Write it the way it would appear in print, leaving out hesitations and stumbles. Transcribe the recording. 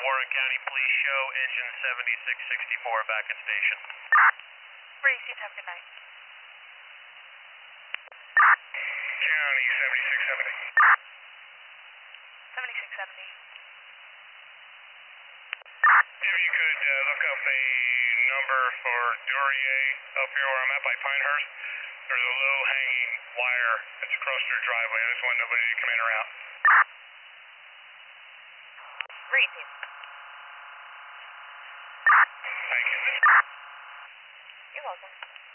Warren County Police show engine 7664 back at station. Receive, have a good night. County 7670. 7670. If you could look up a number for Duryea up here where I'm at by Pinehurst, there's a low-hanging wire that's across their driveway. I just want nobody to come in or out. Receive. Thank you. You're welcome.